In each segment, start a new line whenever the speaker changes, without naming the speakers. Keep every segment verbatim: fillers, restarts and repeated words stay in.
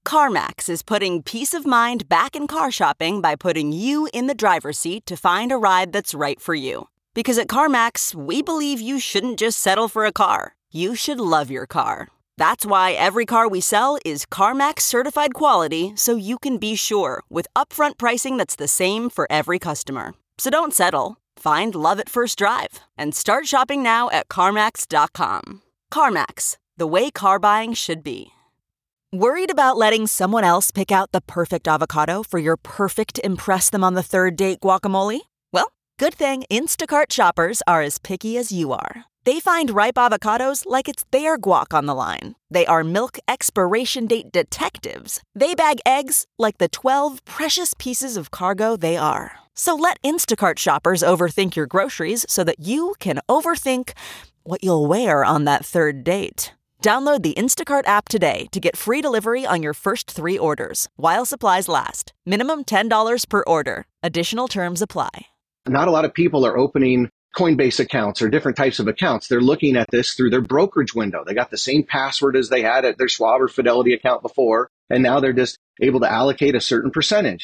CarMax is putting peace of mind back in car shopping by putting you in the driver's seat to find a ride that's right for you. Because at CarMax, we believe you shouldn't just settle for a car. You should love your car. That's why every car we sell is CarMax certified quality, so you can be sure with upfront pricing that's the same for every customer. So don't settle. Find love at first drive and start shopping now at CarMax dot com. CarMax, the way car buying should be. Worried about letting someone else pick out the perfect avocado for your perfect impress them on the third date guacamole? Well, good thing Instacart shoppers are as picky as you are. They find ripe avocados like it's their guac on the line. They are milk expiration date detectives. They bag eggs like the twelve precious pieces of cargo they are. So let Instacart shoppers overthink your groceries so that you can overthink what you'll wear on that third date. Download the Instacart app today to get free delivery on your first three orders, while supplies last. Minimum ten dollars per order. Additional terms apply.
Not a lot of people are opening Coinbase accounts or different types of accounts. They're looking at this through their brokerage window. They got the same password as they had at their Schwab or Fidelity account before, and now they're just able to allocate a certain percentage.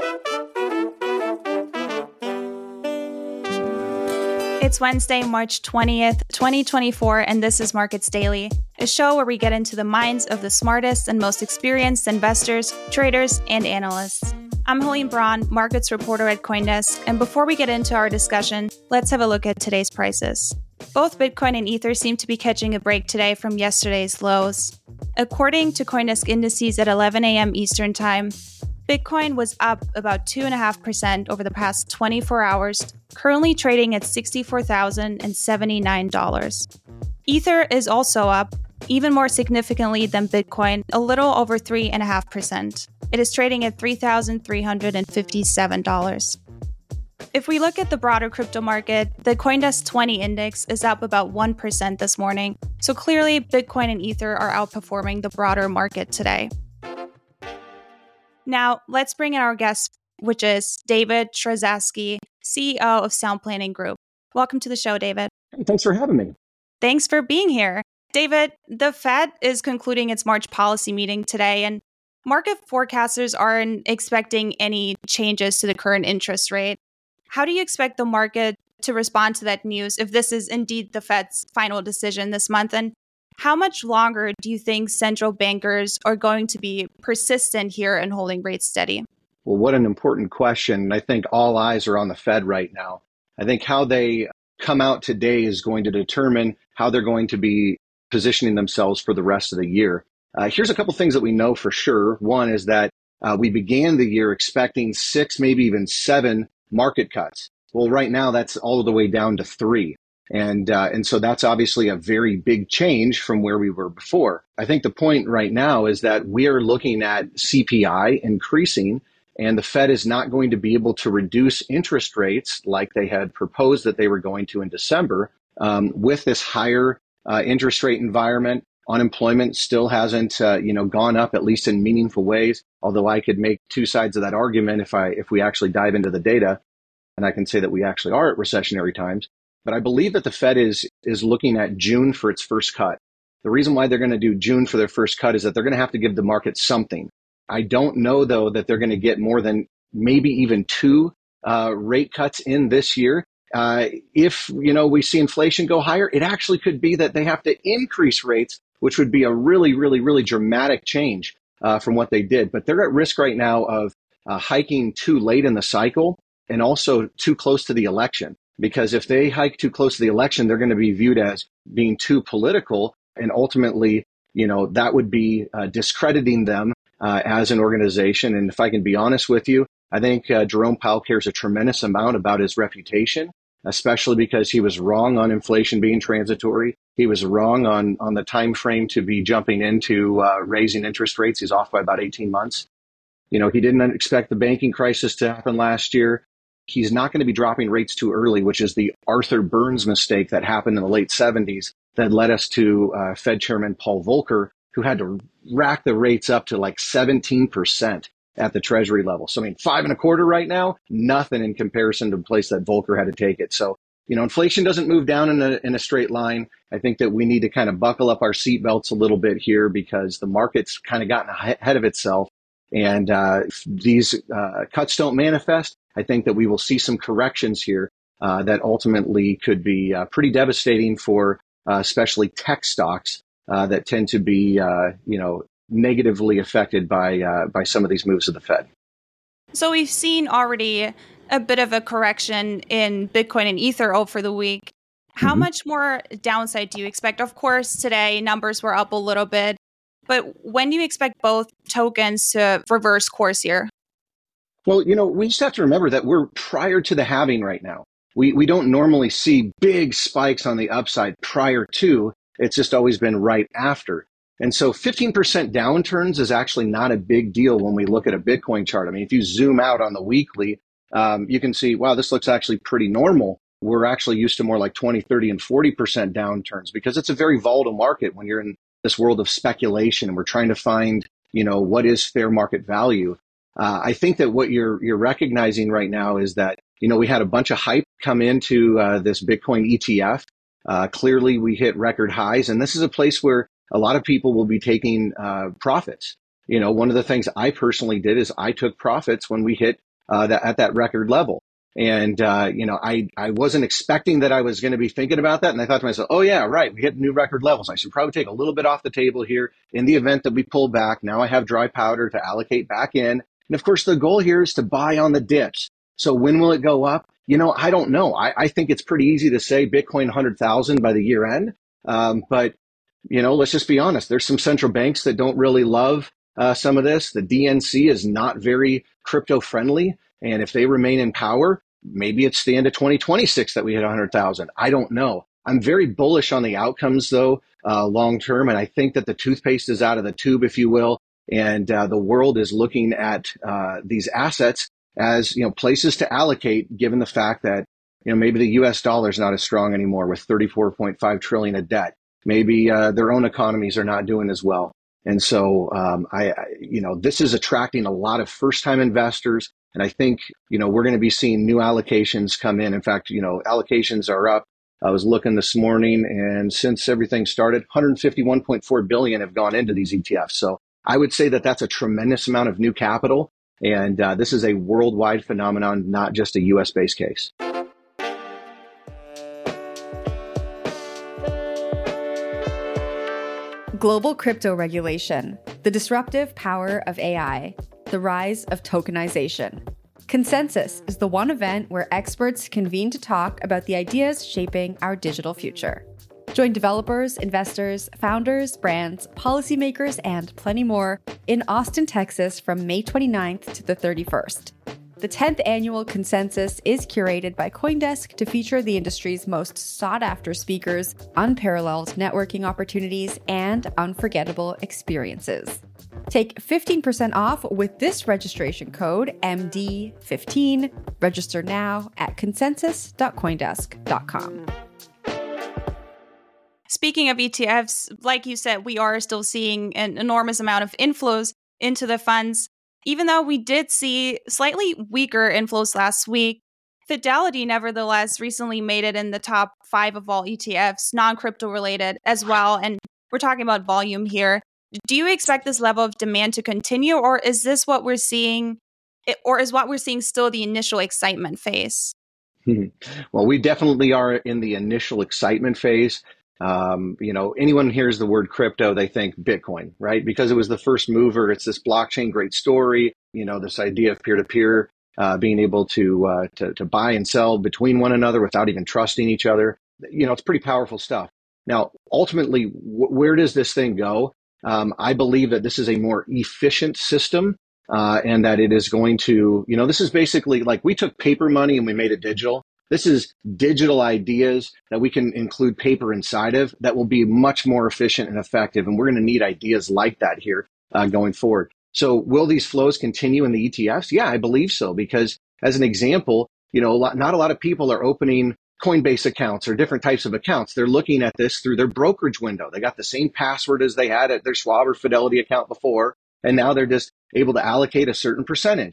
It's Wednesday, March twentieth, twenty twenty-four, and this is Markets Daily, a show where we get into the minds of the smartest and most experienced investors, traders, and analysts. I'm Helene Braun, markets reporter at CoinDesk, and before we get into our discussion, let's have a look at today's prices. Both Bitcoin and Ether seem to be catching a break today from yesterday's lows. According to CoinDesk indices at eleven a.m. Eastern Time, Bitcoin was up about two point five percent over the past twenty-four hours, currently trading at sixty-four thousand seventy-nine dollars. Ether is also up, even more significantly than Bitcoin, a little over three point five percent. It is trading at three thousand three hundred fifty-seven dollars. If we look at the broader crypto market, the CoinDesk twenty index is up about one percent this morning, so clearly Bitcoin and Ether are outperforming the broader market today. Now, let's bring in our guest, which is David Trzaski, C E O of Sound Planning Group. Welcome to the show, David.
Hey, thanks for having me.
Thanks for being here. David, the Fed is concluding its March policy meeting today, and market forecasters aren't expecting any changes to the current interest rate. How do you expect the market to respond to that news if this is indeed the Fed's final decision this month? And how much longer do you think central bankers are going to be persistent here in holding rates steady?
Well, what an important question. I think all eyes are on the Fed right now. I think how they come out today is going to determine how they're going to be positioning themselves for the rest of the year. Uh, here's a couple things that we know for sure. One is that uh, we began the year expecting six, maybe even seven market cuts. Well, right now that's all the way down to three. And uh, and so that's obviously a very big change from where we were before. I think the point right now is that we are looking at C P I increasing, and the Fed is not going to be able to reduce interest rates like they had proposed that they were going to in December. Um, with this higher uh, interest rate environment, unemployment still hasn't uh, you know gone up, at least in meaningful ways. Although I could make two sides of that argument if I if we actually dive into the data, and I can say that we actually are at recessionary times. But I believe that the Fed is is looking at June for its first cut. The reason why they're going to do June for their first cut is that they're going to have to give the market something. I don't know, though, that they're going to get more than maybe even two uh, rate cuts in this year. Uh, if, you know, we see inflation go higher, it actually could be that they have to increase rates, which would be a really, really, really dramatic change uh, from what they did. But they're at risk right now of uh, hiking too late in the cycle and also too close to the election. Because if they hike too close to the election, they're going to be viewed as being too political. And ultimately, you know, that would be uh, discrediting them uh, as an organization. And if I can be honest with you, I think uh, Jerome Powell cares a tremendous amount about his reputation, especially because he was wrong on inflation being transitory. He was wrong on, on the time frame to be jumping into uh, raising interest rates. He's off by about eighteen months. You know, he didn't expect the banking crisis to happen last year. He's not going to be dropping rates too early, which is the Arthur Burns mistake that happened in the late seventies that led us to uh, Fed Chairman Paul Volcker, who had to rack the rates up to like seventeen percent at the Treasury level. So, I mean, five and a quarter right now, nothing in comparison to the place that Volcker had to take it. So you know, inflation doesn't move down in a, in a straight line. I think that we need to kind of buckle up our seatbelts a little bit here because the market's kind of gotten ahead of itself. And uh, if these uh, cuts don't manifest, I think that we will see some corrections here uh, that ultimately could be uh, pretty devastating for uh, especially tech stocks uh, that tend to be, uh, you know, negatively affected by uh, by some of these moves of the Fed.
So we've seen already a bit of a correction in Bitcoin and Ether over the week. How mm-hmm. much more downside do you expect? Of course, today numbers were up a little bit, but when do you expect both tokens to reverse course here?
Well, you know, we just have to remember that we're prior to the halving right now. We we don't normally see big spikes on the upside prior to. It's just always been right after. And so fifteen percent downturns is actually not a big deal when we look at a Bitcoin chart. I mean, if you zoom out on the weekly, um, you can see, wow, this looks actually pretty normal. We're actually used to more like twenty, thirty, and forty percent downturns because it's a very volatile market when you're in this world of speculation and we're trying to find, you know, what is fair market value. Uh, I think that what you're you're recognizing right now is that, you know, we had a bunch of hype come into uh, this Bitcoin E T F. Uh, clearly, we hit record highs, and this is a place where a lot of people will be taking uh, profits. You know, one of the things I personally did is I took profits when we hit uh, that, at that record level. And, uh, you know, I, I wasn't expecting that I was going to be thinking about that. And I thought to myself, oh, yeah, right. We hit new record levels. I should probably take a little bit off the table here in the event that we pull back. Now I have dry powder to allocate back in. And of course, the goal here is to buy on the dips. So when will it go up? You know, I don't know. I, I think it's pretty easy to say Bitcoin one hundred thousand by the year end. Um, but You know, let's just be honest. There's some central banks that don't really love uh, some of this. The D N C is not very crypto friendly. And if they remain in power, maybe it's the end of twenty twenty-six that we hit one hundred thousand. I don't know. I'm very bullish on the outcomes, though, uh, long term. And I think that the toothpaste is out of the tube, if you will. And uh, the world is looking at uh, these assets as, you know, places to allocate, given the fact that, you know, maybe the U S dollar is not as strong anymore with thirty-four point five trillion of debt. Maybe uh, their own economies are not doing as well. And so, um, I, I, you know, this is attracting a lot of first-time investors. And I think, you know, we're going to be seeing new allocations come in. In fact, you know, allocations are up. I was looking this morning, and since everything started, one hundred fifty-one point four billion have gone into these E T Fs. So I would say that that's a tremendous amount of new capital. And uh, this is a worldwide phenomenon, not just a U S-based case.
Global crypto regulation, the disruptive power of A I, the rise of tokenization. Consensus is the one event where experts convene to talk about the ideas shaping our digital future. Join developers, investors, founders, brands, policymakers, and plenty more in Austin, Texas from May twenty-ninth to the thirty-first. The tenth annual Consensus is curated by CoinDesk to feature the industry's most sought-after speakers, unparalleled networking opportunities, and unforgettable experiences. Take fifteen percent off with this registration code M D fifteen. Register now at consensus dot coindesk dot com.
Speaking of E T Fs, like you said, we are still seeing an enormous amount of inflows into the funds. Even though we did see slightly weaker inflows last week, Fidelity nevertheless recently made it in the top five of all E T Fs, non-crypto related as well. And we're talking about volume here. Do you expect this level of demand to continue, or is this what we're seeing, or is what we're seeing still the initial excitement phase?
Well, we definitely are in the initial excitement phase. Um, you know, anyone hears the word crypto, they think Bitcoin, right? Because it was the first mover. It's this blockchain, great story. You know, this idea of peer-to-peer, uh, being able to, uh, to, to buy and sell between one another without even trusting each other. You know, it's pretty powerful stuff. Now, ultimately, wh- where does this thing go? Um, I believe that this is a more efficient system, uh, and that it is going to, you know, this is basically like we took paper money and we made it digital. This is digital ideas that we can include paper inside of that will be much more efficient and effective. And we're going to need ideas like that here uh, going forward. So will these flows continue in the E T Fs? Yeah, I believe so. Because as an example, you know, a lot, not a lot of people are opening Coinbase accounts or different types of accounts. They're looking at this through their brokerage window. They got the same password as they had at their Schwab or Fidelity account before. And now they're just able to allocate a certain percentage.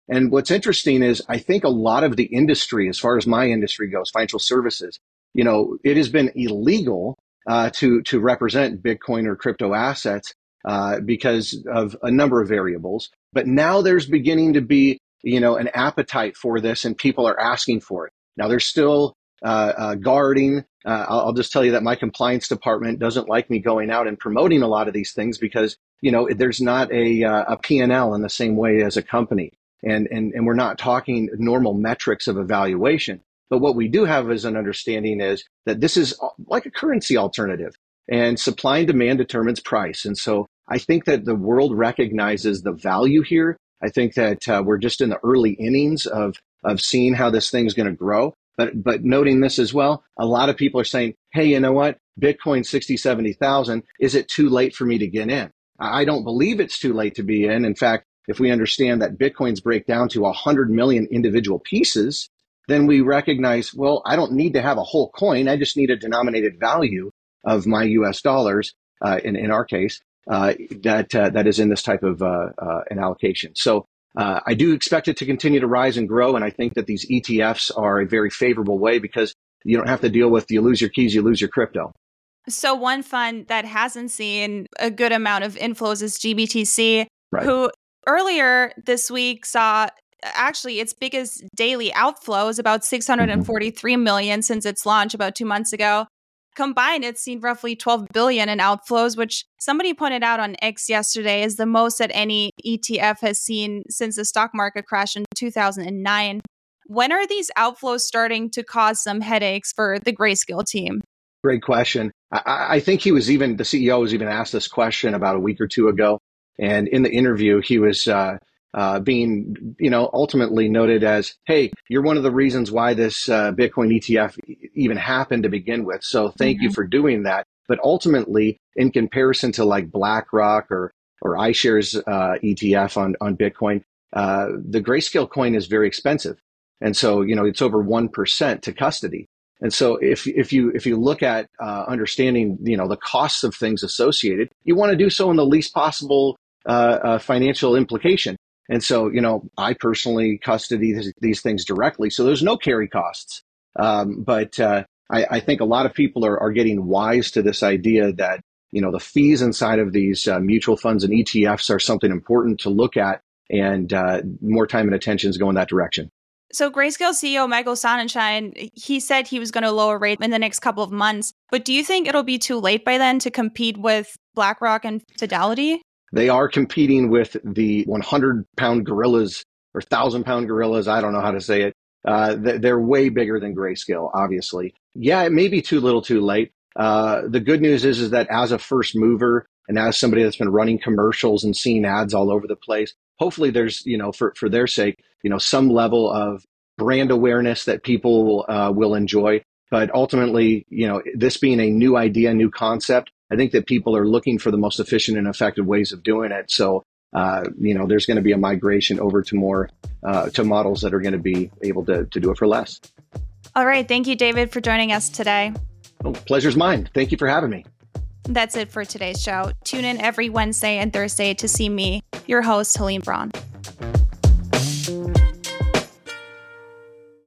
And what's interesting is I think a lot of the industry, as far as my industry goes, financial services, you know, it has been illegal uh, to to represent Bitcoin or crypto assets uh, because of a number of variables. But now there's beginning to be, you know, an appetite for this, and people are asking for it. Now there's still uh, uh, guarding. Uh, I'll, I'll just tell you that my compliance department doesn't like me going out and promoting a lot of these things because, you know, there's not a uh, a P and L in the same way as a company. And, and, and we're not talking normal metrics of evaluation. But what we do have as an understanding is that this is like a currency alternative, and supply and demand determines price. And so I think that the world recognizes the value here. I think that uh, we're just in the early innings of, of seeing how this thing's going to grow. But, but noting this as well, a lot of people are saying, hey, you know what? Bitcoin sixty, seventy thousand. Is it too late for me to get in? I don't believe it's too late to be in. In fact, if we understand that Bitcoins break down to one hundred million individual pieces, then we recognize, well, I don't need to have a whole coin. I just need a denominated value of my U S dollars, uh, in, in our case, uh, that uh, that is in this type of uh, uh, an allocation. So uh, I do expect it to continue to rise and grow. And I think that these E T Fs are a very favorable way because you don't have to deal with you lose your keys, you lose your crypto.
So one fund that hasn't seen a good amount of inflows is G B T C, right, who earlier this week saw actually its biggest daily outflows, about six hundred forty-three million since its launch about two months ago. Combined, it's seen roughly twelve billion in outflows, which somebody pointed out on X yesterday is the most that any E T F has seen since the stock market crash in two thousand nine. When are these outflows starting to cause some headaches for the Grayscale team?
Great question. I, I think he was even, the C E O was even asked this question about a week or two ago. And in the interview, he was uh, uh, being, you know, ultimately noted as, hey, you're one of the reasons why this uh, Bitcoin E T F even happened to begin with. So thank mm-hmm. you for doing that. But ultimately, in comparison to like BlackRock or or iShares uh, E T F on, on Bitcoin, uh, the Grayscale coin is very expensive. And so, you know, it's over one percent to custody. And so if if you if you look at uh, understanding, you know, the costs of things associated, you want to do so in the least possible uh, uh, financial implication. And so, you know, I personally custody these, these things directly, so there's no carry costs. Um, but uh, I, I think a lot of people are, are getting wise to this idea that, you know, the fees inside of these uh, mutual funds and E T Fs are something important to look at, and uh, more time and attention is going that direction.
So Grayscale C E O Michael Sonnenschein, he said he was going to lower rates in the next couple of months. But do you think it'll be too late by then to compete with BlackRock and Fidelity?
They are competing with the hundred pound gorillas or one thousand pound gorillas. I don't know how to say it. Uh, they're way bigger than Grayscale, obviously. Yeah, it may be too little too late. Uh, the good news is, is that as a first mover and as somebody that's been running commercials and seeing ads all over the place, hopefully there's, you know, for, for their sake, you know, some level of brand awareness that people uh, will enjoy. But ultimately, you know, this being a new idea, new concept, I think that people are looking for the most efficient and effective ways of doing it. So, uh, you know, there's going to be a migration over to more, uh, to models that are going to be able to, to do it for less.
All right. Thank you, David, for joining us today.
Oh, pleasure's mine. Thank you for having me.
That's it for today's show. Tune in every Wednesday and Thursday to see me, your host, Helene Braun.